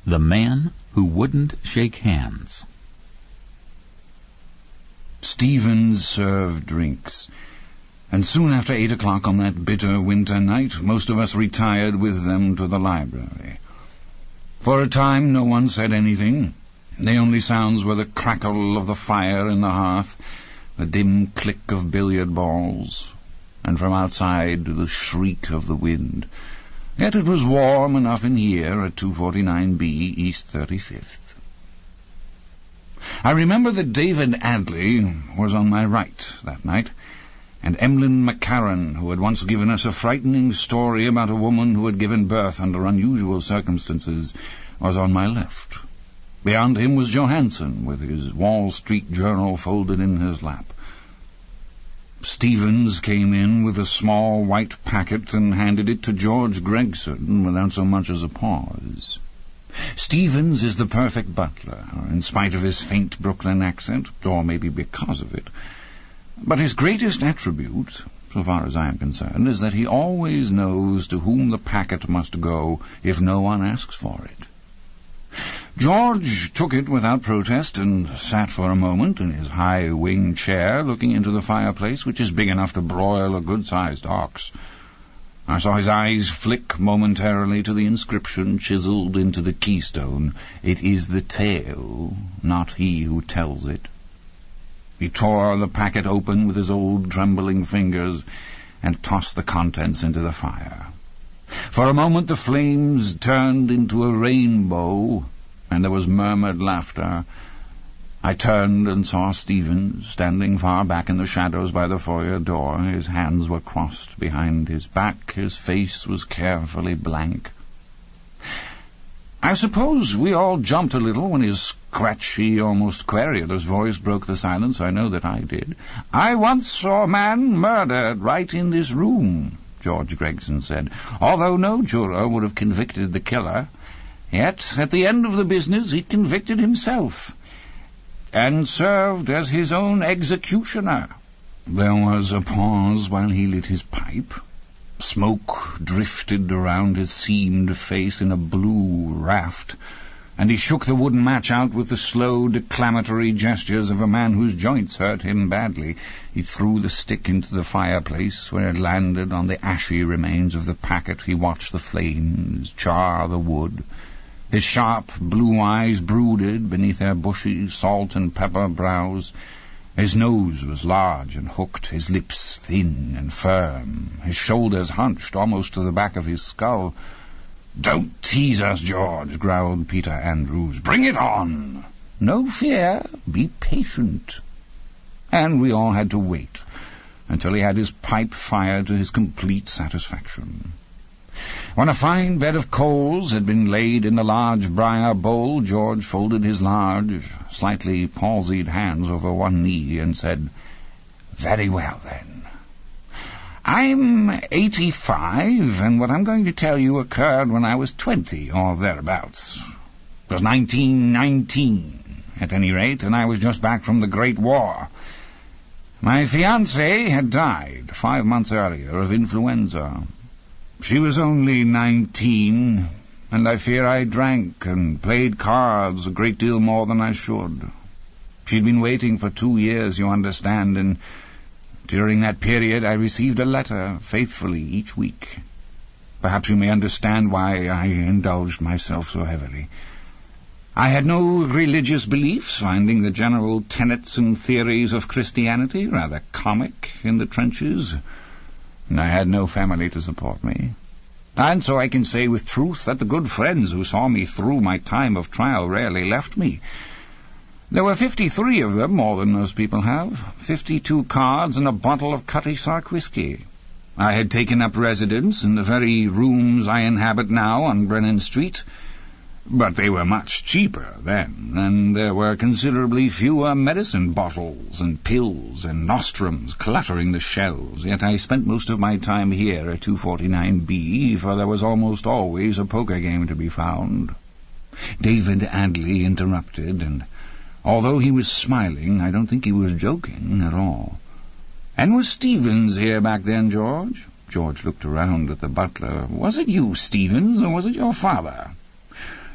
The Man Who Wouldn't Shake Hands. Stevens served drinks, and soon after 8 o'clock on that bitter winter night, most of us retired with them to the library. For a time no one said anything. The only sounds were the crackle of the fire in the hearth, the dim click of billiard balls, and from outside the shriek of the wind. Yet it was warm enough in here at 249B East 35th. I remember that David Adley was on my right that night, and Emlyn McCarran, who had once given us a frightening story about a woman who had given birth under unusual circumstances, was on my left. Beyond him was Johansson, with his Wall Street Journal folded in his lap. Stevens came in with a small white packet and handed it to George Gregson without so much as a pause. Stevens is the perfect butler, in spite of his faint Brooklyn accent, or maybe because of it. But his greatest attribute, so far as I am concerned, is that he always knows to whom the packet must go if no one asks for it. George took it without protest and sat for a moment in his high-wing chair looking into the fireplace, which is big enough to broil a good-sized ox. I saw his eyes flick momentarily to the inscription chiseled into the keystone. It is the tale, not he who tells it. He tore the packet open with his old trembling fingers and tossed the contents into the fire. For a moment the flames turned into a rainbow, and there was murmured laughter. I turned and saw Stevens standing far back in the shadows by the foyer door. His hands were crossed behind his back. His face was carefully blank. I suppose we all jumped a little when his scratchy, almost querulous voice broke the silence. I know that I did. "I once saw a man murdered right in this room," George Gregson said, "although no juror would have convicted the killer. Yet, at the end of the business, he convicted himself, and served as his own executioner." There was a pause while he lit his pipe. Smoke drifted around his seamed face in a blue raft, and he shook the wooden match out with the slow, declamatory gestures of a man whose joints hurt him badly. He threw the stick into the fireplace, where it landed on the ashy remains of the packet. He watched the flames char the wood. His sharp blue eyes brooded beneath their bushy salt and pepper brows. His nose was large and hooked, his lips thin and firm, his shoulders hunched almost to the back of his skull. "Don't tease us, George," growled Peter Andrews. "Bring it on." "No fear, be patient." And we all had to wait until he had his pipe fired to his complete satisfaction. When a fine bed of coals had been laid in the large briar bowl, George folded his large, slightly palsied hands over one knee and said, "Very well, then. I'm 85, and what I'm going to tell you occurred when I was 20, or thereabouts. It was 1919, at any rate, and I was just back from the Great War. My fiancée had died 5 months earlier of influenza. She was only 19, and I fear I drank and played cards a great deal more than I should. She'd been waiting for 2 years, you understand, and during that period I received a letter faithfully each week. Perhaps you may understand why I indulged myself so heavily. I had no religious beliefs, finding the general tenets and theories of Christianity rather comic in the trenches, and I had no family to support me. And so I can say with truth that the good friends who saw me through my time of trial rarely left me. There were 53 of them, more than most people have, 52 cards and a bottle of Cutty Sark whiskey. I had taken up residence in the very rooms I inhabit now on Brennan Street, but they were much cheaper then, and there were considerably fewer medicine bottles and pills and nostrums cluttering the shelves. Yet I spent most of my time here at 249B, for there was almost always a poker game to be found. David Adley interrupted, and although he was smiling, I don't think he was joking at all. "And was Stevens here back then, George?" George looked around at the butler. "Was it you, Stevens, or was it your father?"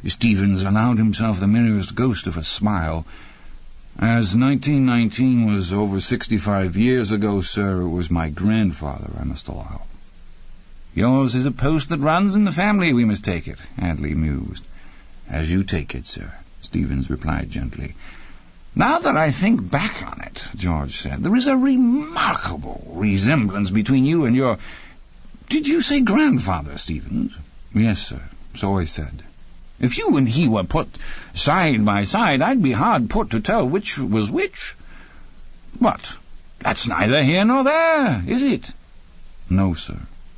Stevens allowed himself the merest ghost of a smile. As 1919 was over 65 years ago, sir, it was my grandfather, I must allow. Yours is a post that runs in the family, we must take it, Hadley mused. As you take it, sir, Stevens replied gently. Now that I think back on it, George said, there is a remarkable resemblance between you and your... Did you say grandfather, Stevens? Yes, sir, so I said. If you and he were put side by side, I'd be hard put to tell which was which. What? That's neither here nor there, is it? No, sir.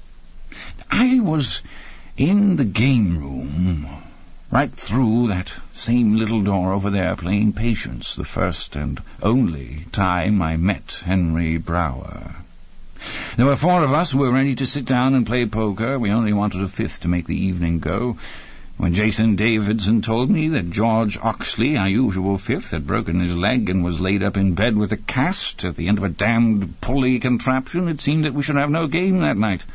I was in the game room, right through that same little door over there, playing patience, the first and only time I met Henry Brower. There were 4 of us who were ready to sit down and play poker. We only wanted a 5th to make the evening go. When Jason Davidson told me that George Oxley, our usual 5th, had broken his leg and was laid up in bed with a cast at the end of a damned pulley contraption, it seemed that we should have no game that night.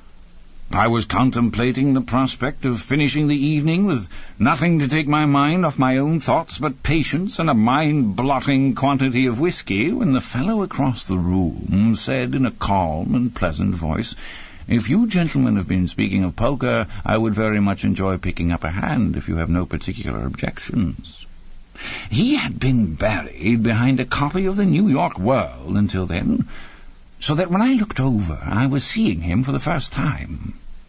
I was contemplating the prospect of finishing the evening with nothing to take my mind off my own thoughts but patience and a mind-blotting quantity of whiskey, when the fellow across the room said in a calm and pleasant voice, "If you gentlemen have been speaking of poker, I would very much enjoy picking up a hand if you have no particular objections." He had been buried behind a copy of the New York World until then, so that when I looked over, I was seeing him for the first time.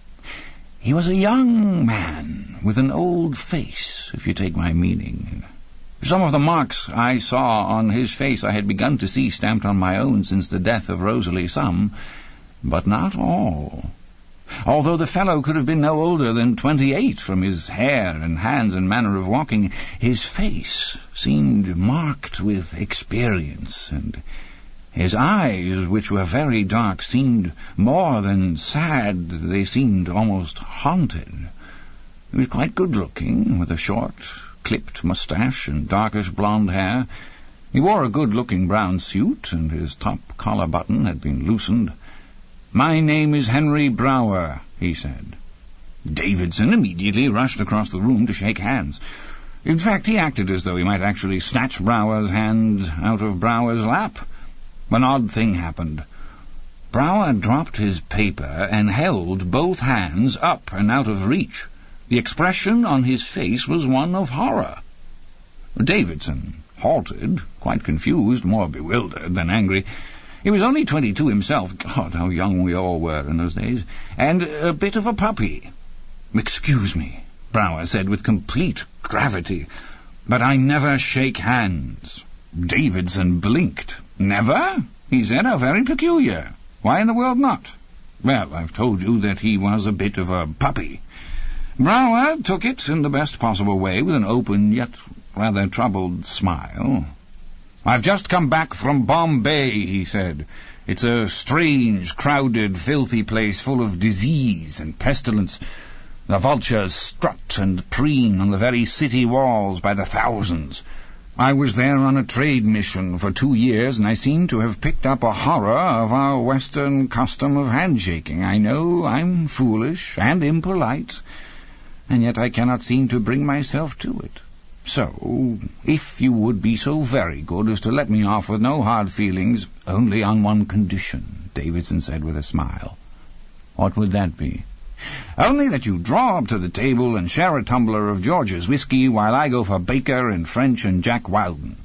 He was a young man with an old face, if you take my meaning. Some of the marks I saw on his face I had begun to see stamped on my own since the death of Rosalie, some, but not all. Although the fellow could have been no older than 28 from his hair and hands and manner of walking, his face seemed marked with experience, and his eyes, which were very dark, seemed more than sad. They seemed almost haunted. He was quite good-looking, with a short, clipped moustache and darkish blonde hair. He wore a good-looking brown suit, and his top collar button had been loosened. "My name is Henry Brower," he said. Davidson immediately rushed across the room to shake hands. In fact, he acted as though he might actually snatch Brower's hand out of Brower's lap. An odd thing happened. Brower dropped his paper and held both hands up and out of reach. The expression on his face was one of horror. Davidson halted, quite confused, more bewildered than angry. He was only 22 himself. God, how young we all were in those days. And a bit of a puppy. "Excuse me," Brower said with complete gravity, "but I never shake hands." Davidson blinked. "Never?" he said. "How very peculiar. Why in the world not?" "Well, I've told you that he was a bit of a puppy." Brower took it in the best possible way, with an open yet rather troubled smile. "I've just come back from Bombay," he said. "It's a strange, crowded, filthy place full of disease and pestilence. The vultures strut and preen on the very city walls by the thousands. I was there on a trade mission for 2 years, and I seem to have picked up a horror of our Western custom of handshaking. I know I'm foolish and impolite, and yet I cannot seem to bring myself to it. So, if you would be so very good as to let me off with no hard feelings, only on one condition," Davidson said with a smile. "What would that be?" "Only that you draw up to the table and share a tumbler of George's whiskey while I go for Baker and French and Jack Wilden."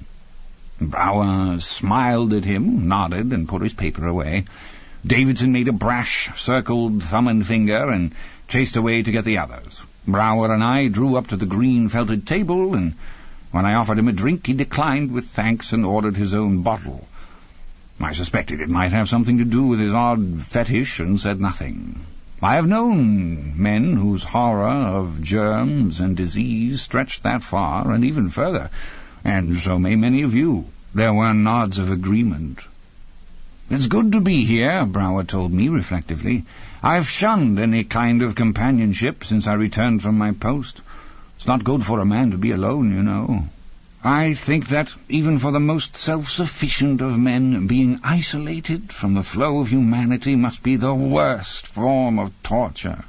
Brower smiled at him, nodded, and put his paper away. Davidson made a brash, circled thumb and finger and chased away to get the others. Brower and I drew up to the green felted table, and when I offered him a drink, he declined with thanks and ordered his own bottle. I suspected it might have something to do with his odd fetish, and said nothing. I have known men whose horror of germs and disease stretched that far, and even further, and so may many of you. There were nods of agreement. "It's good to be here," Brower told me reflectively. "I've shunned any kind of companionship since I returned from my post. It's not good for a man to be alone, you know. I think that, even for the most self-sufficient of men, being isolated from the flow of humanity must be the worst form of torture.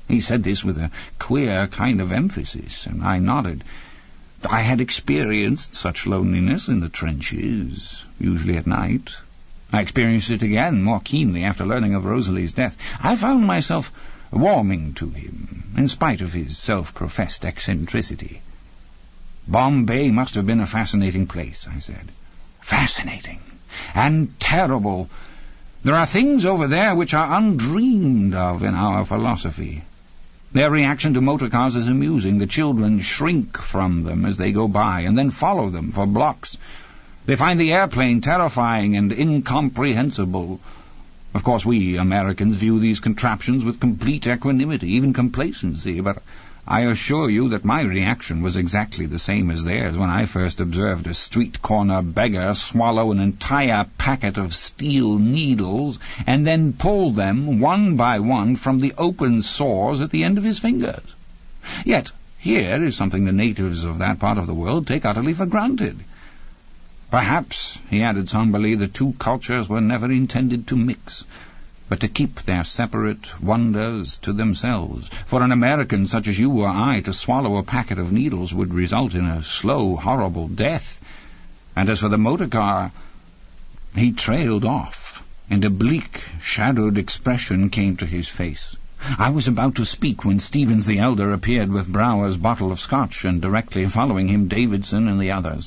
He said this with a queer kind of emphasis, and I nodded. I had experienced such loneliness in the trenches, usually at night. I experienced it again, more keenly, after learning of Rosalie's death. I found myself warming to him, in spite of his self-professed eccentricity. Bombay must have been a fascinating place, I said. Fascinating. And terrible. There are things over there which are undreamed of in our philosophy. Their reaction to motor cars is amusing. The children shrink from them as they go by, and then follow them for blocks. They find the airplane terrifying and incomprehensible. Of course, we Americans view these contraptions with complete equanimity, even complacency, but I assure you that my reaction was exactly the same as theirs when I first observed a street-corner beggar swallow an entire packet of steel needles and then pull them one by one from the open sores at the end of his fingers. Yet here is something the natives of that part of the world take utterly for granted. Perhaps, he added somberly, the two cultures were never intended to mix, but to keep their separate wonders to themselves. For an American such as you or I to swallow a packet of needles would result in a slow, horrible death. And as for the motor car, he trailed off, and a bleak, shadowed expression came to his face. I was about to speak when Stevens the elder appeared with Brower's bottle of scotch, and directly following him Davidson and the others.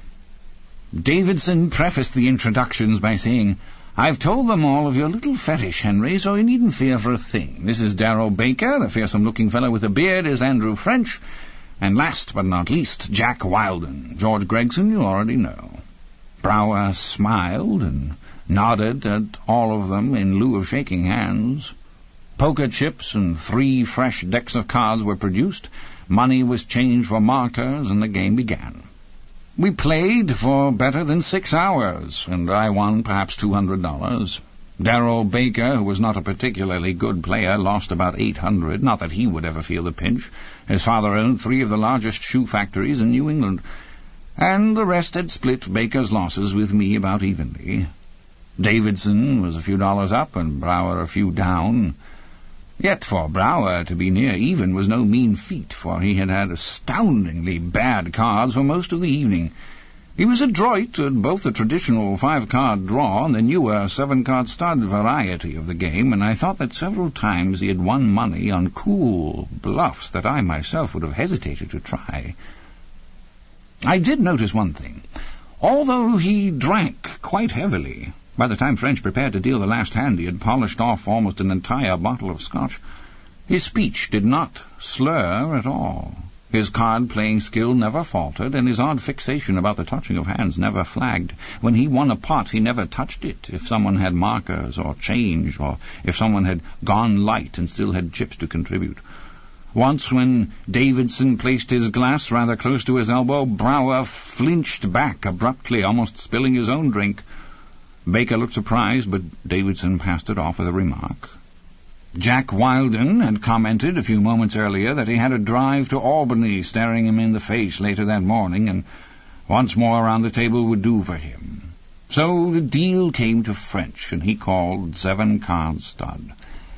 Davidson prefaced the introductions by saying, "I've told them all of your little fetish, Henry, so you needn't fear for a thing. This is Darrell Baker, the fearsome-looking fellow with a beard is Andrew French, and last but not least, Jack Wilden. George Gregson you already know." Brower smiled and nodded at all of them in lieu of shaking hands. Poker chips and 3 fresh decks of cards were produced, money was changed for markers, and the game began. We played for better than 6 hours, and I won perhaps $200. Darrell Baker, who was not a particularly good player, lost about $800, not that he would ever feel the pinch. His father owned 3 of the largest shoe factories in New England, and the rest had split Baker's losses with me about evenly. Davidson was a few dollars up, and Brower a few down. Yet for Brower to be near even was no mean feat, for he had had astoundingly bad cards for most of the evening. He was adroit at both the traditional 5-card draw and the newer 7-card stud variety of the game, and I thought that several times he had won money on cool bluffs that I myself would have hesitated to try. I did notice one thing. Although he drank quite heavily, by the time French prepared to deal the last hand, he had polished off almost an entire bottle of scotch. His speech did not slur at all. His card-playing skill never faltered, and his odd fixation about the touching of hands never flagged. When he won a pot, he never touched it, if someone had markers or change, or if someone had gone light and still had chips to contribute. Once, when Davidson placed his glass rather close to his elbow, Brower flinched back abruptly, almost spilling his own drink. Baker looked surprised, but Davidson passed it off with a remark. Jack Wilden had commented a few moments earlier that he had a drive to Albany staring him in the face later that morning, and once more around the table would do for him. So the deal came to French, and he called 7-card stud.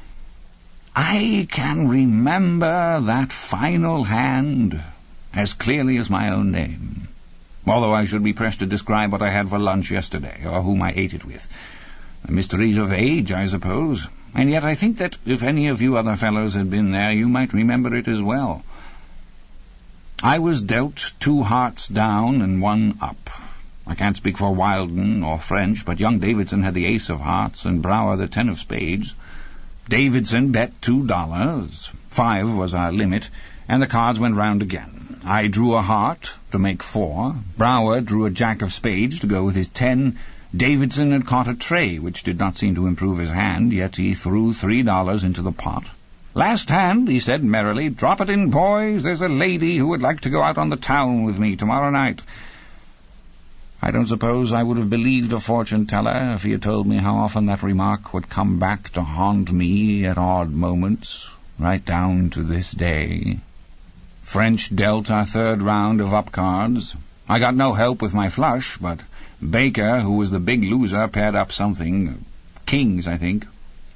I can remember that final hand as clearly as my own name, although I should be pressed to describe what I had for lunch yesterday, or whom I ate it with. The mysteries of age, I suppose. And yet I think that if any of you other fellows had been there, you might remember it as well. I was dealt 2 hearts down and 1 up. I can't speak for Wilden or French, but young Davidson had the ace of hearts and Brower the 10 of spades. Davidson bet $2. 5 was our limit, and the cards went round again. I drew a heart to make 4. Brower drew a jack of spades to go with his 10. Davidson had caught a tray, which did not seem to improve his hand, yet he threw $3 into the pot. "Last hand," he said merrily. "Drop it in, boys. There's a lady who would like to go out on the town with me tomorrow night." I don't suppose I would have believed a fortune-teller if he had told me how often that remark would come back to haunt me at odd moments, right down to this day. French dealt our 3rd round of up cards. I got no help with my flush, but Baker, who was the big loser, paired up something. Kings, I think.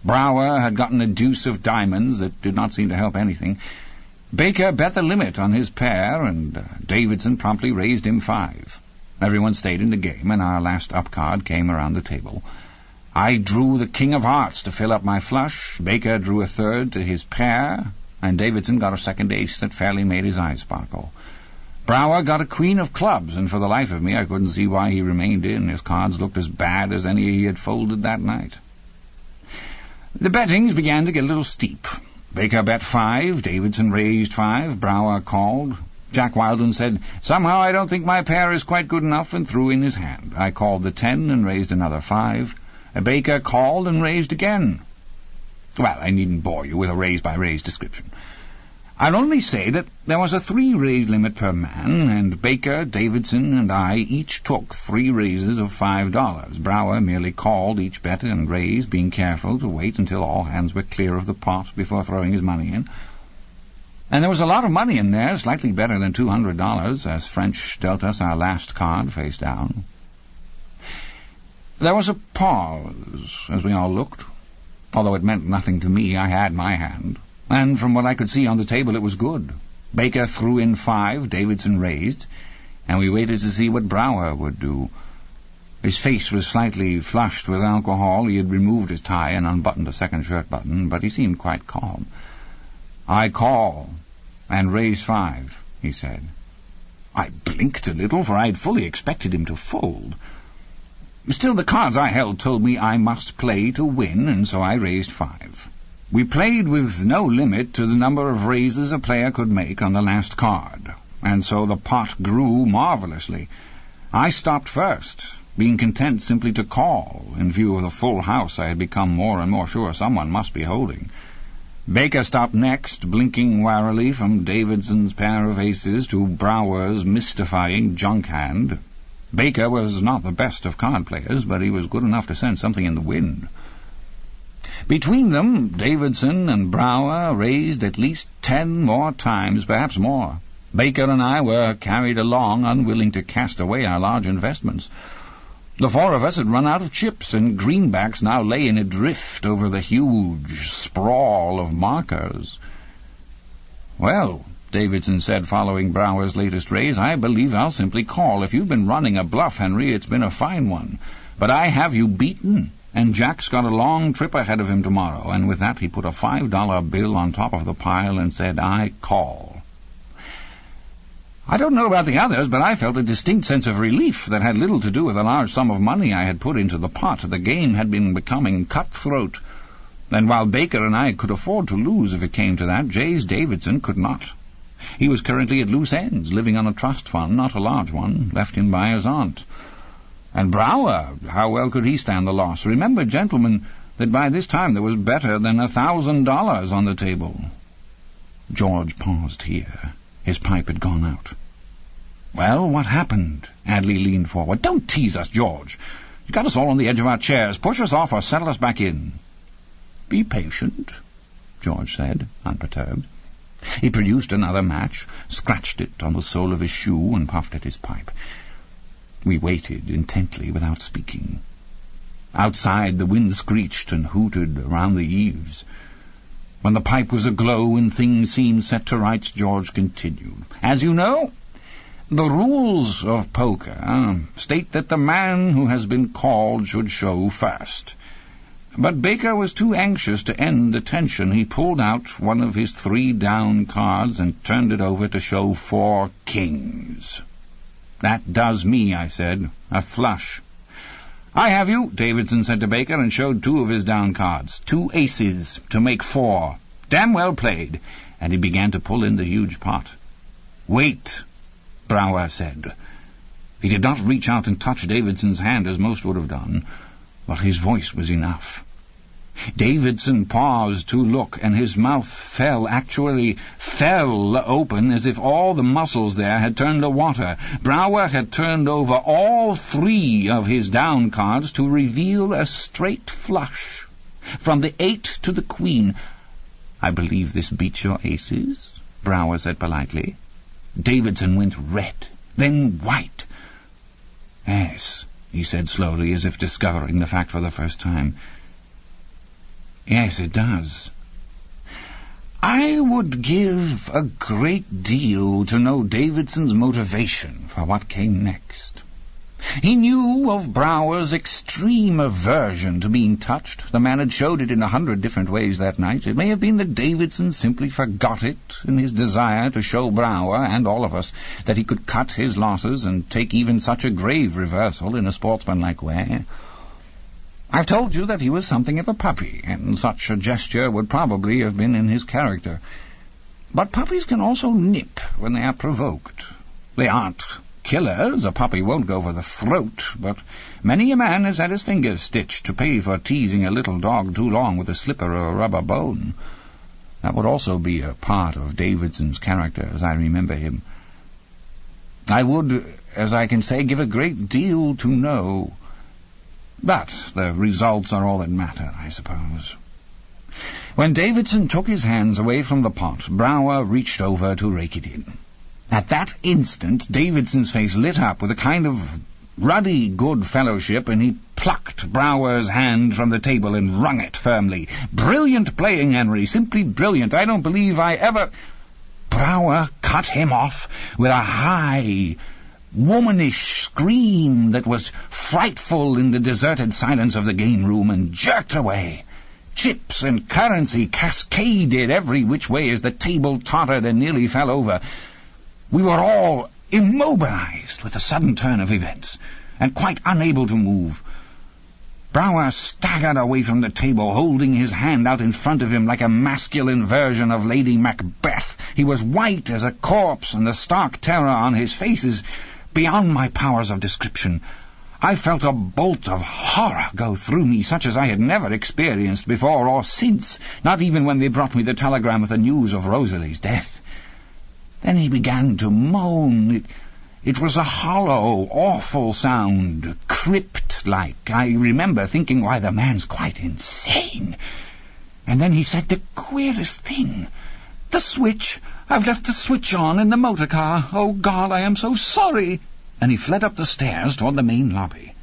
Brower had gotten a deuce of diamonds that did not seem to help anything. Baker bet the limit on his pair, and Davidson promptly raised him 5. Everyone stayed in the game, and our last up card came around the table. I drew the king of hearts to fill up my flush, Baker drew a third to his pair, and Davidson got a second ace that fairly made his eyes sparkle. Brower got a queen of clubs, and for the life of me I couldn't see why he remained in. His cards looked as bad as any he had folded that night. The bettings began to get a little steep. Baker bet 5, Davidson raised 5, Brower called. Jack Wilden said, "Somehow I don't think my pair is quite good enough," and threw in his hand. I called the 10 and raised another 5. Baker called and raised again. Well, I needn't bore you with a raise-by-raise description. I'll only say that there was a 3-raise limit per man, and Baker, Davidson, and I each took 3 raises of $5. Brower merely called each bet and raised, being careful to wait until all hands were clear of the pot before throwing his money in. And there was a lot of money in there, slightly better than $200, as French dealt us our last card face down. There was a pause as we all looked. Although it meant nothing to me, I had my hand. And from what I could see on the table, it was good. Baker threw in 5, Davidson raised, and we waited to see what Brower would do. His face was slightly flushed with alcohol. He had removed his tie and unbuttoned a second shirt button, but he seemed quite calm. "I call and raise 5, he said. I blinked a little, for I had fully expected him to fold. Still, the cards I held told me I must play to win, and so I raised 5. We played with no limit to the number of raises a player could make on the last card, and so the pot grew marvelously. I stopped first, being content simply to call. In view of the full house, I had become more and more sure someone must be holding. Baker stopped next, blinking warily from Davidson's pair of aces to Brower's mystifying junk hand. Baker was not the best of card players, but he was good enough to sense something in the wind. Between them, Davidson and Brower raised at least 10 more times, perhaps more. Baker and I were carried along, unwilling to cast away our large investments. The 4 of us had run out of chips, and greenbacks now lay in a drift over the huge sprawl of markers. "Well," Davidson said, following Brower's latest raise, "I believe I'll simply call. If you've been running a bluff, Henry, it's been a fine one. But I have you beaten, and Jack's got a long trip ahead of him tomorrow." And with that he put a $5 bill on top of the pile and said, "I call." I don't know about the others, but I felt a distinct sense of relief that had little to do with the large sum of money I had put into the pot. The game had been becoming cutthroat, and while Baker and I could afford to lose if it came to that, Jays Davidson could not. He was currently at loose ends, living on a trust fund, not a large one, left him by his aunt. And Brower, how well could he stand the loss? Remember, gentlemen, that by this time there was better than $1,000 on the table. George paused here. His pipe had gone out. "Well, what happened?" Adley leaned forward. "Don't tease us, George. You got us all on the edge of our chairs. Push us off or settle us back in." "Be patient," George said, unperturbed. He produced another match, scratched it on the sole of his shoe, and puffed at his pipe. We waited intently without speaking. Outside, the wind screeched and hooted around the eaves. When the pipe was aglow and things seemed set to rights, George continued. "As you know, the rules of poker state that the man who has been called should show first. But Baker was too anxious to end the tension. He pulled out one of his 3 down cards and turned it over to show 4 kings. "That does me," I said. "A flush." "I have you," Davidson said to Baker, and showed 2 of his down cards. 2 aces to make 4. "Damn well played." And he began to pull in the huge pot. "Wait," Brower said. He did not reach out and touch Davidson's hand as most would have done, but his voice was enough. Davidson paused to look, and his mouth fell open as if all the muscles there had turned to water. Brower had turned over all 3 of his down cards to reveal a straight flush, from the 8 to the queen. "I believe this beats your aces," Brower said politely. Davidson went red, then white. "Yes," he said slowly, as if discovering the fact for the first time. Yes, it does. I would give a great deal to know Davidson's motivation for what came next. He knew of Brower's extreme aversion to being touched. The man had showed it in 100 different ways that night. It may have been that Davidson simply forgot it in his desire to show Brower and all of us that he could cut his losses and take even such a grave reversal in a sportsmanlike way. I've told you that he was something of a puppy, and such a gesture would probably have been in his character. But puppies can also nip when they are provoked. They aren't killers. A puppy won't go for the throat, but many a man has had his fingers stitched to pay for teasing a little dog too long with a slipper or a rubber bone. That would also be a part of Davidson's character, as I remember him. I would, as I can say, give a great deal to know. But the results are all that matter, I suppose. When Davidson took his hands away from the pot, Brower reached over to rake it in. At that instant, Davidson's face lit up with a kind of ruddy good fellowship, and he plucked Brower's hand from the table and wrung it firmly. "Brilliant playing, Henry, simply brilliant. I don't believe I ever—" Brower cut him off with a high, womanish scream that was frightful in the deserted silence of the game room, and jerked away. Chips and currency cascaded every which way as the table tottered and nearly fell over. We were all immobilized with the sudden turn of events, and quite unable to move. Brower staggered away from the table, holding his hand out in front of him like a masculine version of Lady Macbeth. He was white as a corpse, and the stark terror on his face is beyond my powers of description. I felt a bolt of horror go through me, such as I had never experienced before or since, not even when they brought me the telegram with the news of Rosalie's death. Then he began to moan. It was a hollow, awful sound, crypt-like. I remember thinking, why, the man's quite insane. And then he said the queerest thing. "The switch! I've left the switch on in the motor car. Oh, God, I am so sorry!" And he fled up the stairs toward the main lobby.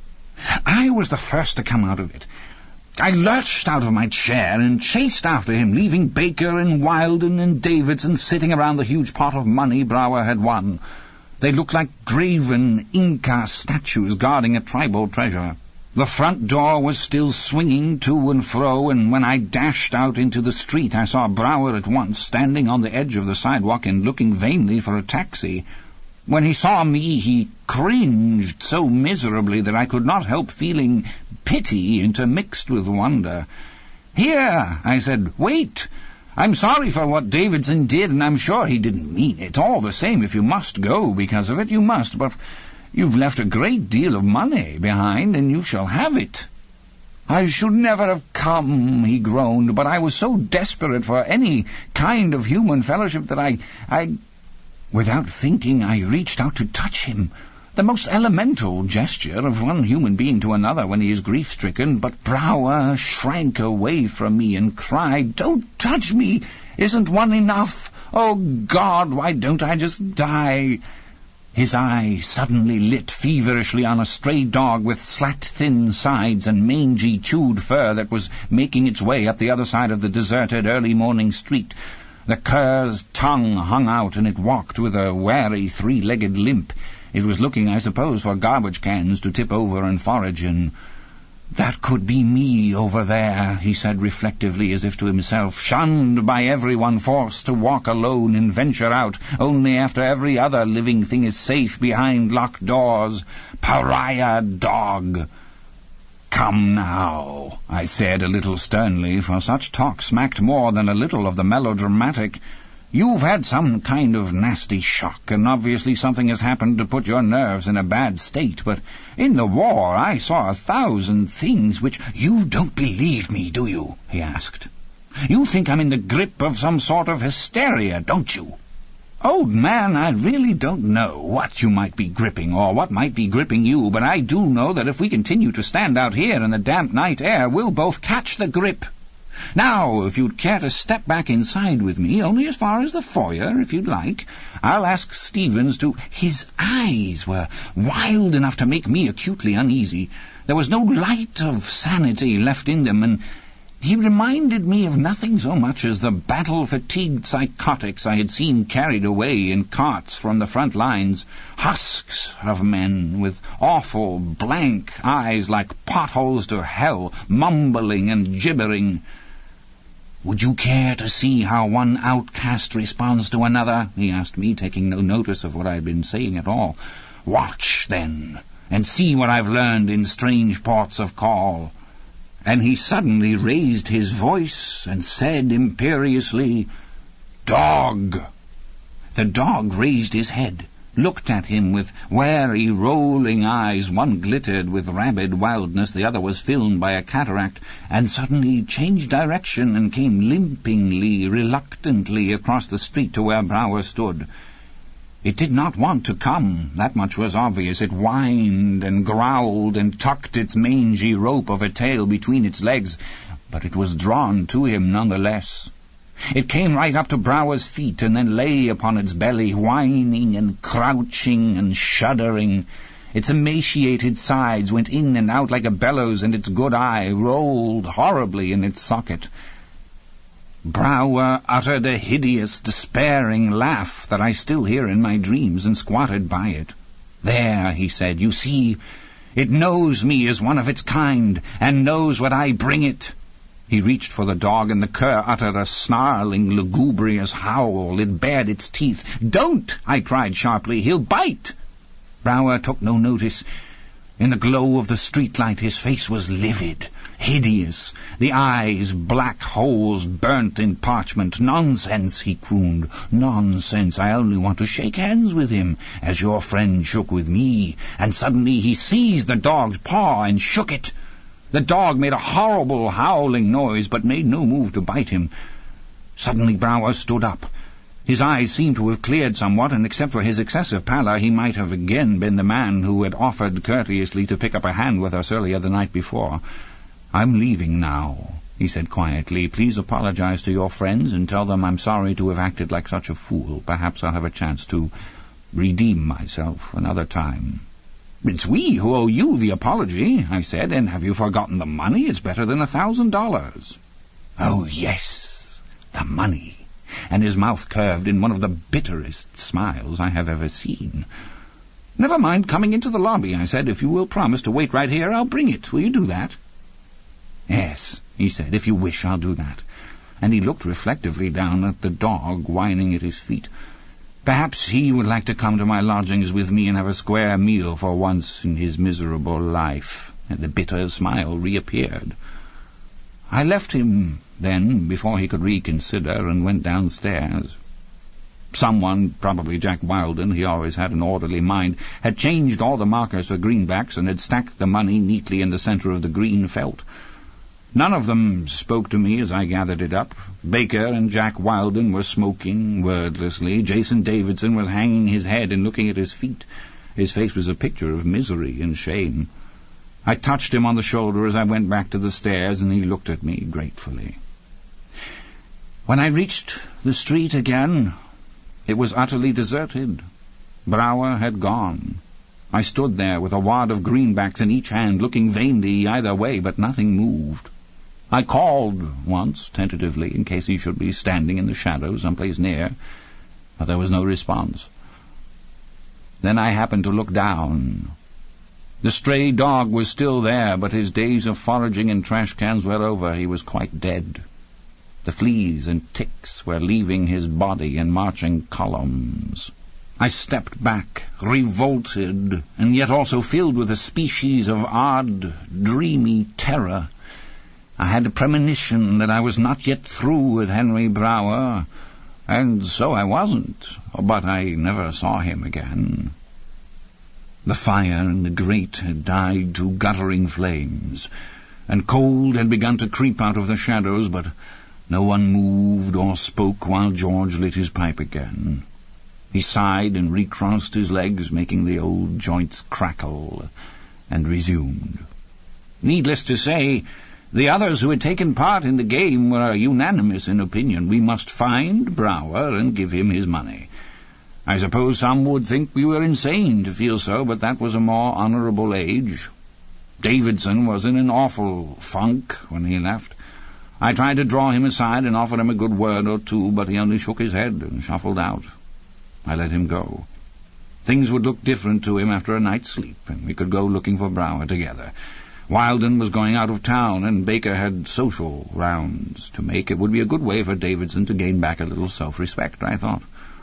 I was the first to come out of it. I lurched out of my chair and chased after him, leaving Baker and Wilden and Davidson sitting around the huge pot of money Brower had won. They looked like graven Inca statues guarding a tribal treasure. The front door was still swinging to and fro, and when I dashed out into the street I saw Brower at once, standing on the edge of the sidewalk and looking vainly for a taxi. When he saw me, he cringed so miserably that I could not help feeling pity intermixed with wonder. "Here," I said, "wait. I'm sorry for what Davidson did, and I'm sure he didn't mean it. All the same, if you must go because of it, you must, but you've left a great deal of money behind, and you shall have it." "I should never have come," he groaned, "but I was so desperate for any kind of human fellowship that I... Without thinking, I reached out to touch him. The most elemental gesture of one human being to another when he is grief-stricken, but Brower shrank away from me and cried, "Don't touch me! Isn't one enough? Oh, God, why don't I just die?" His eye suddenly lit feverishly on a stray dog with slat-thin sides and mangy chewed fur that was making its way up the other side of the deserted early-morning street. The cur's tongue hung out, and it walked with a wary three-legged limp. It was looking, I suppose, for garbage cans to tip over and forage in. "That could be me over there," he said reflectively, as if to himself, "shunned by everyone, forced to walk alone and venture out only after every other living thing is safe behind locked doors. Pariah dog." "Come now," I said a little sternly, for such talk smacked more than a little of the melodramatic. "You've had some kind of nasty shock, and obviously something has happened to put your nerves in a bad state, but in the war I saw 1,000 things which—" "You don't believe me, do you?" he asked. "You think I'm in the grip of some sort of hysteria, don't you?" "Old man, I really don't know what you might be gripping, or what might be gripping you, but I do know that if we continue to stand out here in the damp night air, we'll both catch the grip. Now, if you'd care to step back inside with me, only as far as the foyer, if you'd like, I'll ask Stevens to—" His eyes were wild enough to make me acutely uneasy. There was no light of sanity left in them, and He reminded me of nothing so much as the battle-fatigued psychotics I had seen carried away in carts from the front lines, husks of men with awful, blank eyes like potholes to hell, mumbling and gibbering. "Would you care to see how one outcast responds to another?" he asked me, taking no notice of what I had been saying at all. "Watch, then, and see what I've learned in strange ports of call." And he suddenly raised his voice and said imperiously, "Dog!" The dog raised his head, looked at him with wary, rolling eyes. One glittered with rabid wildness, the other was filmed by a cataract, and suddenly changed direction and came limpingly, reluctantly across the street to where Brower stood. It did not want to come, that much was obvious. It whined and growled and tucked its mangy rope of a tail between its legs, but it was drawn to him nonetheless. It came right up to Brower's feet and then lay upon its belly, whining and crouching and shuddering. Its emaciated sides went in and out like a bellows, and its good eye rolled horribly in its socket. Brower uttered a hideous, despairing laugh that I still hear in my dreams, and squatted by it. "There," he said, "you see, it knows me as one of its kind, and knows what I bring it." He reached for the dog, and the cur uttered a snarling, lugubrious howl. It bared its teeth. "Don't!" I cried sharply. "He'll bite!" Brower took no notice. In the glow of the streetlight his face was livid, hideous, the eyes black holes burnt in parchment. "Nonsense," he crooned. "Nonsense. I only want to shake hands with him, as your friend shook with me." And suddenly he seized the dog's paw and shook it. The dog made a horrible howling noise, but made no move to bite him. Suddenly Brower stood up. His eyes seemed to have cleared somewhat, and except for his excessive pallor, he might have again been the man who had offered courteously to pick up a hand with us earlier the night before. "I'm leaving now," he said quietly. "Please apologize to your friends and tell them I'm sorry to have acted like such a fool. Perhaps I'll have a chance to redeem myself another time." "It's we who owe you the apology," I said. "And have you forgotten the money? It's better than $1,000. "Oh, yes, the money." And his mouth curved in one of the bitterest smiles I have ever seen. "Never mind coming into the lobby," I said. "If you will promise to wait right here, I'll bring it. Will you do that?" "Yes," he said, "if you wish, I'll do that." And he looked reflectively down at the dog whining at his feet. Perhaps he would like to come to my lodgings with me and have a square meal for once in his miserable life. And the bitter smile reappeared. I left him then, before he could reconsider, and went downstairs. Someone, probably Jack Wilden, he always had an orderly mind, had changed all the markers for greenbacks and had stacked the money neatly in the center of the green felt. None of them spoke to me as I gathered it up. Baker and Jack Wilden were smoking wordlessly. Jason Davidson was hanging his head and looking at his feet. His face was a picture of misery and shame. I touched him on the shoulder as I went back to the stairs, and he looked at me gratefully. When I reached the street again, it was utterly deserted. Brower had gone. I stood there with a wad of greenbacks in each hand, looking vainly either way, but nothing moved. I called once, tentatively, in case he should be standing in the shadow someplace near, but there was no response. Then I happened to look down. The stray dog was still there, but his days of foraging in trash cans were over. He was quite dead. The fleas and ticks were leaving his body in marching columns. I stepped back, revolted, and yet also filled with a species of odd, dreamy terror. I had a premonition that I was not yet through with Henry Brower, and so I wasn't, but I never saw him again. The fire in the grate had died to guttering flames, and cold had begun to creep out of the shadows, but no one moved or spoke while George lit his pipe again. He sighed and recrossed his legs, making the old joints crackle, and resumed. Needless to say, the others who had taken part in the game were unanimous in opinion. We must find Brower and give him his money. I suppose some would think we were insane to feel so, but that was a more honorable age. Davidson was in an awful funk when he left. I tried to draw him aside and offer him a good word or two, but he only shook his head and shuffled out. I let him go. Things would look different to him after a night's sleep, and we could go looking for Brower together. Wilden was going out of town, and Baker had social rounds to make. It would be a good way for Davidson to gain back a little self-respect, I thought.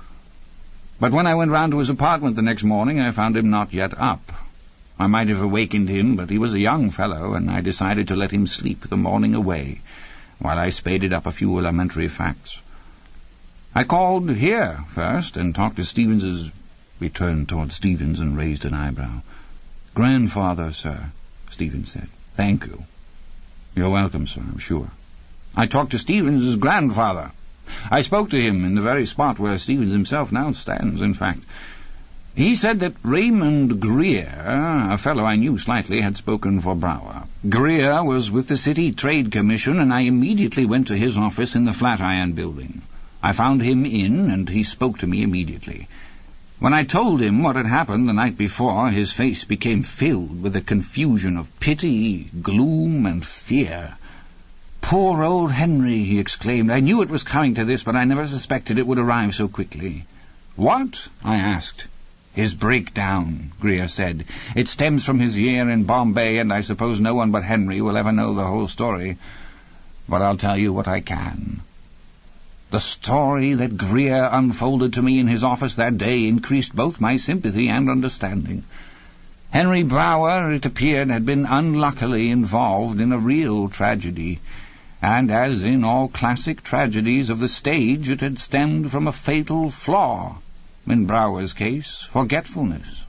But when I went round to his apartment the next morning, I found him not yet up. I might have awakened him, but he was a young fellow, and I decided to let him sleep the morning away, while I spaded up a few elementary facts. I called here first, and talked to Stevens's... We turned towards Stevens and raised an eyebrow. "Grandfather, sir," Stevens said. "Thank you." "You're welcome, sir, I'm sure." I talked to Stevens' grandfather. I spoke to him in the very spot where Stevens himself now stands, in fact. He said that Raymond Greer, a fellow I knew slightly, had spoken for Brower. Greer was with the City Trade Commission, and I immediately went to his office in the Flatiron Building. I found him in, and he spoke to me immediately. When I told him what had happened the night before, his face became filled with a confusion of pity, gloom, and fear. "Poor old Henry," he exclaimed. "I knew it was coming to this, but I never suspected it would arrive so quickly." "What?" I asked. "His breakdown," Greer said. "It stems from his year in Bombay, and I suppose no one but Henry will ever know the whole story. But I'll tell you what I can." The story that Greer unfolded to me in his office that day increased both my sympathy and understanding. Henry Brower, it appeared, had been unluckily involved in a real tragedy, and as in all classic tragedies of the stage, it had stemmed from a fatal flaw. In Brower's case, forgetfulness.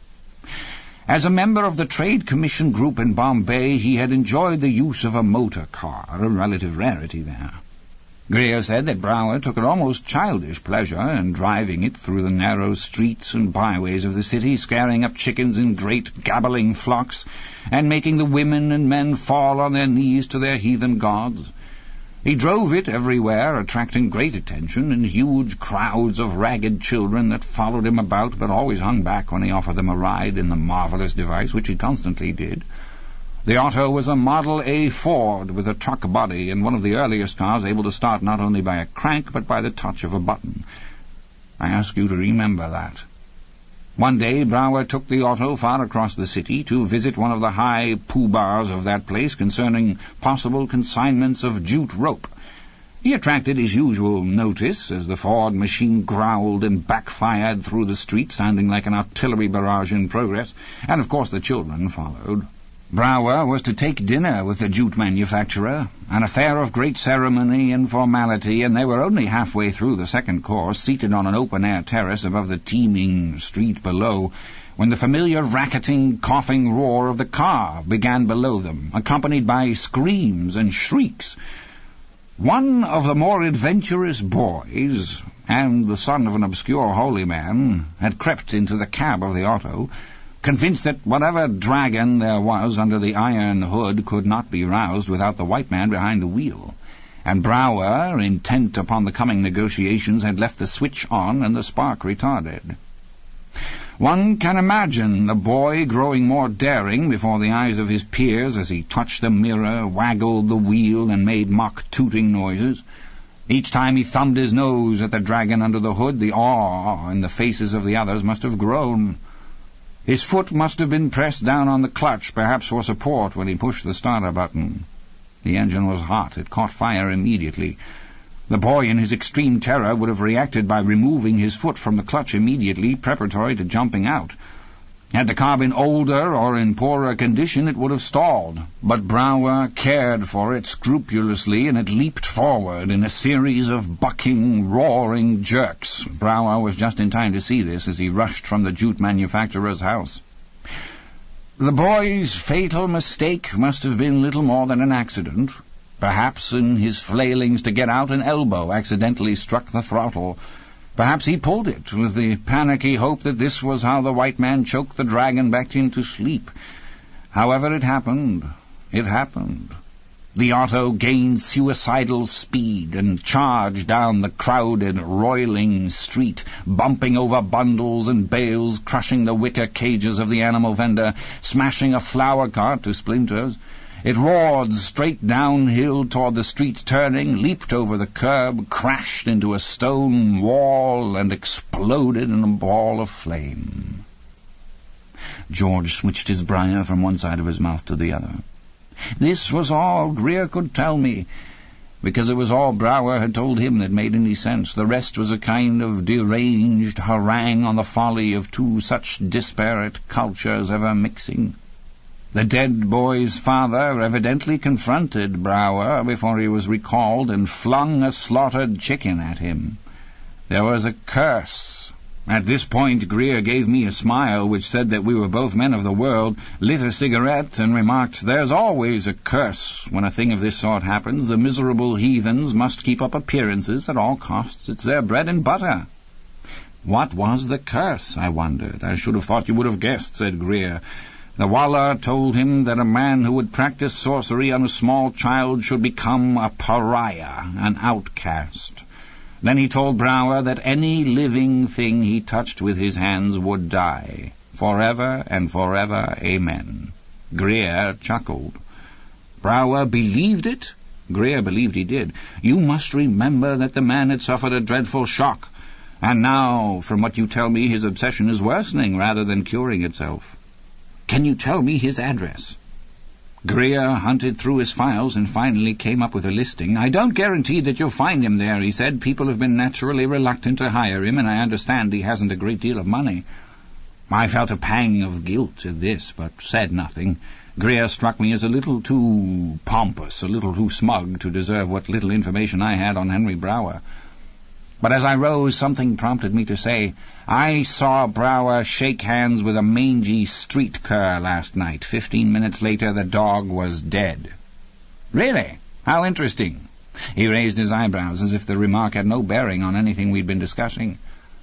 As a member of the Trade Commission group in Bombay, he had enjoyed the use of a motor car, a relative rarity there. Greer said that Brower took an almost childish pleasure in driving it through the narrow streets and byways of the city, scaring up chickens in great gabbling flocks, and making the women and men fall on their knees to their heathen gods. He drove it everywhere, attracting great attention, and huge crowds of ragged children that followed him about, but always hung back when he offered them a ride in the marvelous device, which he constantly did. The auto was a Model A Ford with a truck body, and one of the earliest cars able to start not only by a crank, but by the touch of a button. I ask you to remember that. One day Brower took the auto far across the city to visit one of the high poobahs of that place concerning possible consignments of jute rope. He attracted his usual notice as the Ford machine growled and backfired through the street, sounding like an artillery barrage in progress, and of course the children followed. Brower was to take dinner with the jute manufacturer, an affair of great ceremony and formality, and they were only halfway through the second course, seated on an open-air terrace above the teeming street below, when the familiar racketing, coughing roar of the car began below them, accompanied by screams and shrieks. One of the more adventurous boys, and the son of an obscure holy man, had crept into the cab of the auto, convinced that whatever dragon there was under the iron hood could not be roused without the white man behind the wheel, and Brower, intent upon the coming negotiations, had left the switch on and the spark retarded. One can imagine the boy growing more daring before the eyes of his peers as he touched the mirror, waggled the wheel, and made mock tooting noises. Each time he thumbed his nose at the dragon under the hood, the awe in the faces of the others must have grown. His foot must have been pressed down on the clutch, perhaps for support, when he pushed the starter button. The engine was hot. It caught fire immediately. The boy, in his extreme terror, would have reacted by removing his foot from the clutch immediately, preparatory to jumping out. Had the car been older or in poorer condition, it would have stalled. But Brower cared for it scrupulously, and it leaped forward in a series of bucking, roaring jerks. Brower was just in time to see this as he rushed from the jute manufacturer's house. The boy's fatal mistake must have been little more than an accident. Perhaps in his flailings to get out, an elbow accidentally struck the throttle. Perhaps he pulled it with the panicky hope that this was how the white man choked the dragon back into sleep. However it happened, it happened. The auto gained suicidal speed and charged down the crowded, roiling street, bumping over bundles and bales, crushing the wicker cages of the animal vendor, smashing a flower cart to splinters. It roared straight downhill toward the street's turning, leaped over the curb, crashed into a stone wall, and exploded in a ball of flame. George switched his briar from one side of his mouth to the other. This was all Greer could tell me, because it was all Brouwer had told him that made any sense. The rest was a kind of deranged harangue on the folly of two such disparate cultures ever mixing. The dead boy's father evidently confronted Brouwer before he was recalled and flung a slaughtered chicken at him. There was a curse. At this point Greer gave me a smile which said that we were both men of the world, lit a cigarette, and remarked, "There's always a curse when a thing of this sort happens. The miserable heathens must keep up appearances at all costs. It's their bread and butter." "What was the curse?" I wondered. "I should have thought you would have guessed," said Greer. "The Wallah told him that a man who would practice sorcery on a small child should become a pariah, an outcast. Then he told Brouwer that any living thing he touched with his hands would die. Forever and forever, amen." Greer chuckled. "Brouwer believed it?" Greer believed he did. "You must remember that the man had suffered a dreadful shock, and now, from what you tell me, his obsession is worsening rather than curing itself. Can you tell me his address?" Greer hunted through his files and finally came up with a listing. "I don't guarantee that you'll find him there," he said. "People have been naturally reluctant to hire him, and I understand he hasn't a great deal of money." I felt a pang of guilt at this, but said nothing. Greer struck me as a little too pompous, a little too smug to deserve what little information I had on Henry Brouwer. But as I rose, something prompted me to say, "I saw Brouwer shake hands with a mangy street cur last night. 15 minutes later, the dog was dead." "Really? How interesting." He raised his eyebrows as if the remark had no bearing on anything we'd been discussing.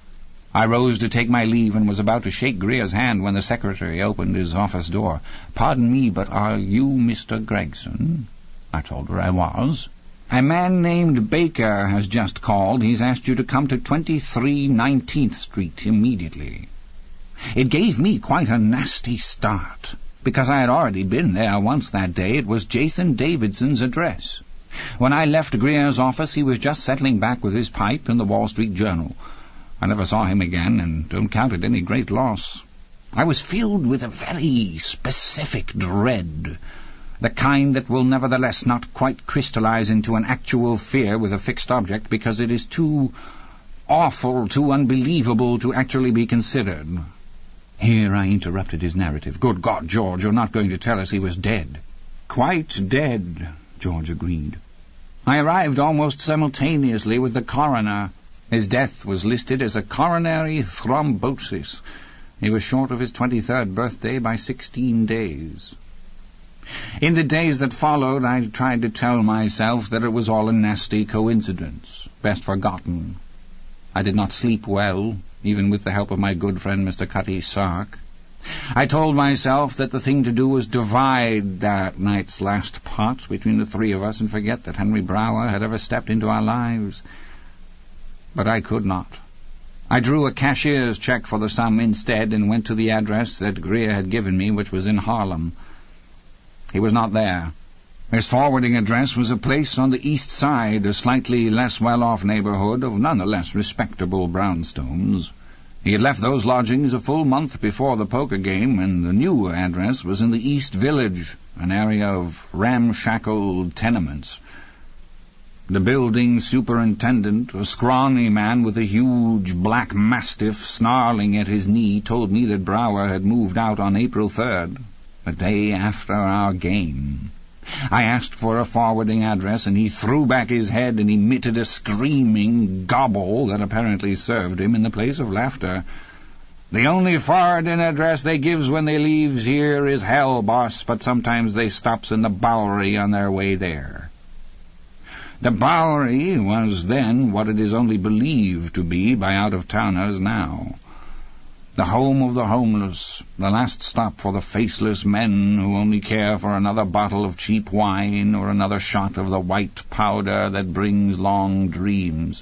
I rose to take my leave and was about to shake Greer's hand when the secretary opened his office door. "Pardon me, but are you Mr. Gregson?" I told her I was. "A man named Baker has just called. He's asked you to come to 23 19th Street immediately." It gave me quite a nasty start, because I had already been there once that day. It was Jason Davidson's address. When I left Greer's office, he was just settling back with his pipe in the Wall Street Journal. I never saw him again, and don't count it any great loss. I was filled with a very specific dread, the kind that will nevertheless not quite crystallize into an actual fear with a fixed object, because it is too awful, too unbelievable to actually be considered. Here I interrupted his narrative. "Good God, George, you're not going to tell us he was dead?" "Quite dead," George agreed. "I arrived almost simultaneously with the coroner. His death was listed as a coronary thrombosis. He was short of his 23rd birthday by 16 days. In the days that followed, I tried to tell myself that it was all a nasty coincidence, best forgotten. I did not sleep well, even with the help of my good friend Mr. Cutty Sark. I told myself that the thing to do was divide that night's last pot between the three of us and forget that Henry Brouwer had ever stepped into our lives. But I could not. I drew a cashier's check for the sum instead and went to the address that Greer had given me, which was in Harlem. He was not there. His forwarding address was a place on the east side, a slightly less well-off neighborhood of none the less respectable brownstones. He had left those lodgings a full month before the poker game, and the new address was in the East Village, an area of ramshackle tenements. The building superintendent, a scrawny man with a huge black mastiff snarling at his knee, told me that Brouwer had moved out on April 3rd, the day after our game. I asked for a forwarding address, and he threw back his head and emitted a screaming gobble that apparently served him in the place of laughter. "The only forwarding address they gives when they leaves here is hell, boss, but sometimes they stops in the Bowery on their way there." The Bowery was then what it is only believed to be by out-of-towners now. The home of the homeless, the last stop for the faceless men who only care for another bottle of cheap wine or another shot of the white powder that brings long dreams.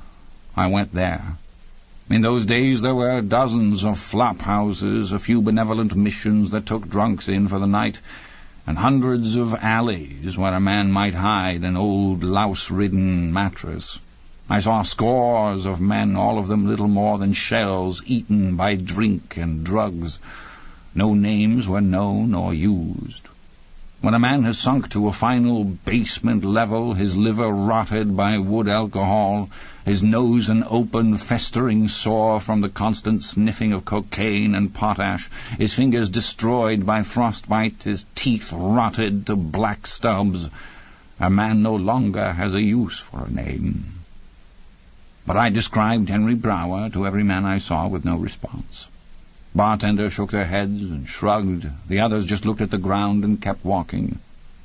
I went there. In those days there were dozens of flop houses, a few benevolent missions that took drunks in for the night, and hundreds of alleys where a man might hide an old louse-ridden mattress. I saw scores of men, all of them little more than shells, eaten by drink and drugs. No names were known or used. When a man has sunk to a final basement level, his liver rotted by wood alcohol, his nose an open, festering sore from the constant sniffing of cocaine and potash, his fingers destroyed by frostbite, his teeth rotted to black stubs, a man no longer has a use for a name. But I described Henry Brower to every man I saw with no response. Bartender shook their heads and shrugged. The others just looked at the ground and kept walking.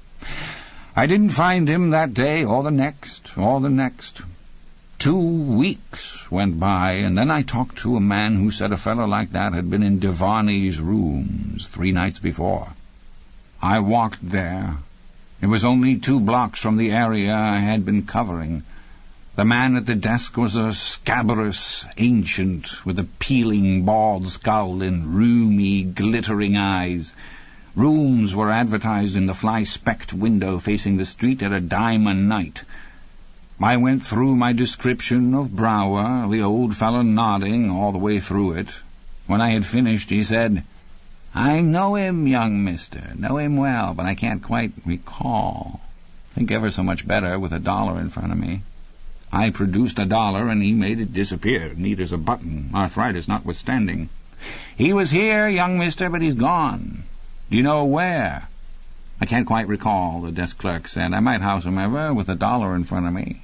I didn't find him that day or the next or the next. 2 weeks went by, and then I talked to a man who said a fellow like that had been in Devarney's rooms 3 nights before. I walked there. It was only 2 blocks from the area I had been covering. The man at the desk was a scabrous ancient with a peeling bald skull and rheumy, glittering eyes. Rooms were advertised in the fly-specked window facing the street at $10 a night. I went through my description of Brower, the old fellow nodding all the way through it. When I had finished, he said, "I know him, young mister, know him well, but I can't quite recall. Think ever so much better with $1 in front of me." I produced $1, and he made it disappear, neat as a button, arthritis notwithstanding. "He was here, young mister, but he's gone. Do you know where?" "I can't quite recall," the desk clerk said. "I might howsomever with $1 in front of me."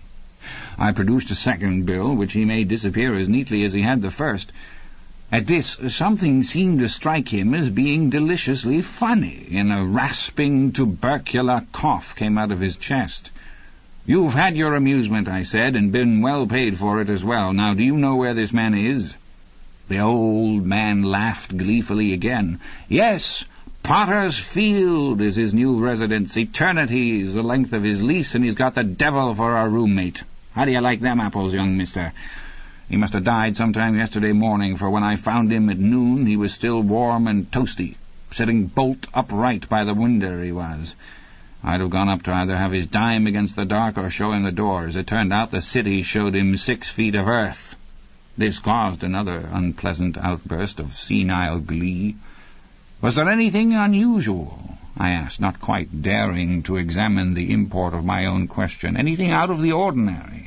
I produced a second bill, which he made disappear as neatly as he had the first. At this, something seemed to strike him as being deliciously funny, and a rasping, tubercular cough came out of his chest. "You've had your amusement," I said, "and been well paid for it as well. Now, do you know where this man is?" The old man laughed gleefully again. "Yes, Potter's Field is his new residence. Eternity is the length of his lease, and he's got the devil for a roommate. How do you like them apples, young mister? He must have died sometime yesterday morning, for when I found him at noon he was still warm and toasty, sitting bolt upright by the window he was. I'd have gone up to either have his dime against the dark or show him the door. As it turned out, the city showed him 6 feet of earth." This caused another unpleasant outburst of senile glee. "Was there anything unusual?" I asked, not quite daring to examine the import of my own question. "Anything out of the ordinary?"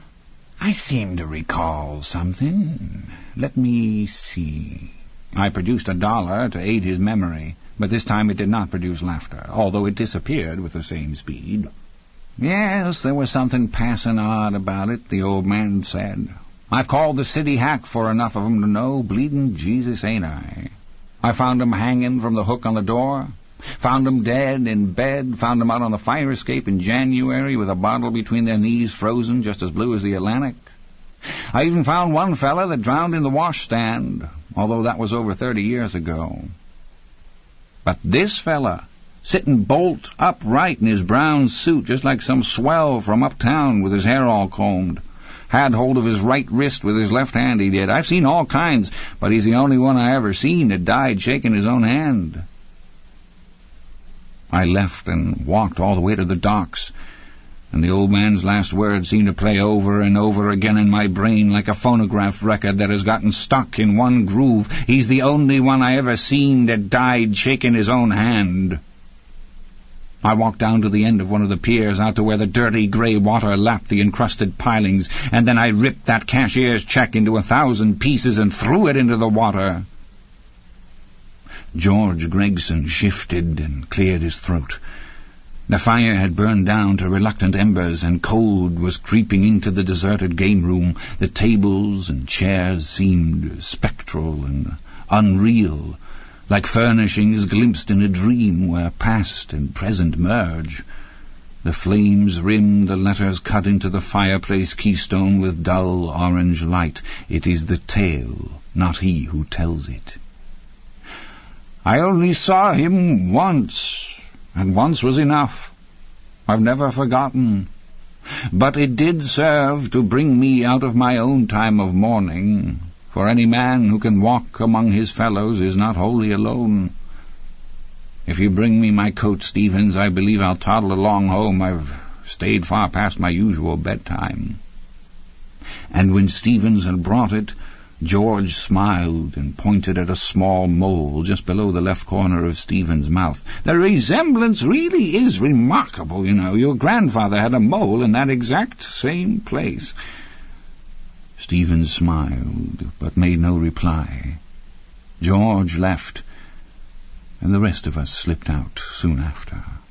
"I seem to recall something. Let me see." I produced $1 to aid his memory, but this time it did not produce laughter, although it disappeared with the same speed. "Yes, there was something passing odd about it," the old man said. "I've called the city hack for enough of 'em to know. Bleeding Jesus, ain't I? I found 'em hanging from the hook on the door, found 'em dead in bed, found 'em out on the fire escape in January with a bottle between their knees frozen just as blue as the Atlantic. I even found one fella that drowned in the washstand, although that was over 30 years ago. But this fella, sitting bolt upright in his brown suit, just like some swell from uptown with his hair all combed, had hold of his right wrist with his left hand, he did. I've seen all kinds, but he's the only one I ever seen that died shaking his own hand." I left and walked all the way to the docks, and the old man's last words seemed to play over and over again in my brain like a phonograph record that has gotten stuck in one groove. "He's the only one I ever seen that died shaking his own hand." I walked down to the end of one of the piers, out to where the dirty grey water lapped the encrusted pilings, and then I ripped that cashier's check into 1,000 pieces and threw it into the water. George Gregson shifted and cleared his throat. The fire had burned down to reluctant embers, and cold was creeping into the deserted game room. The tables and chairs seemed spectral and unreal, like furnishings glimpsed in a dream where past and present merge. The flames rimmed the letters cut into the fireplace keystone with dull orange light. "It is the tale, not he who tells it." I only saw him once, and once was enough. I've never forgotten. But it did serve to bring me out of my own time of mourning, for any man who can walk among his fellows is not wholly alone. If you bring me my coat, Stevens, I believe I'll toddle along home. I've stayed far past my usual bedtime." And when Stevens had brought it, George smiled and pointed at a small mole just below the left corner of Stephen's mouth. "The resemblance really is remarkable, you know. Your grandfather had a mole in that exact same place." Stephen smiled, but made no reply. George left, and the rest of us slipped out soon after.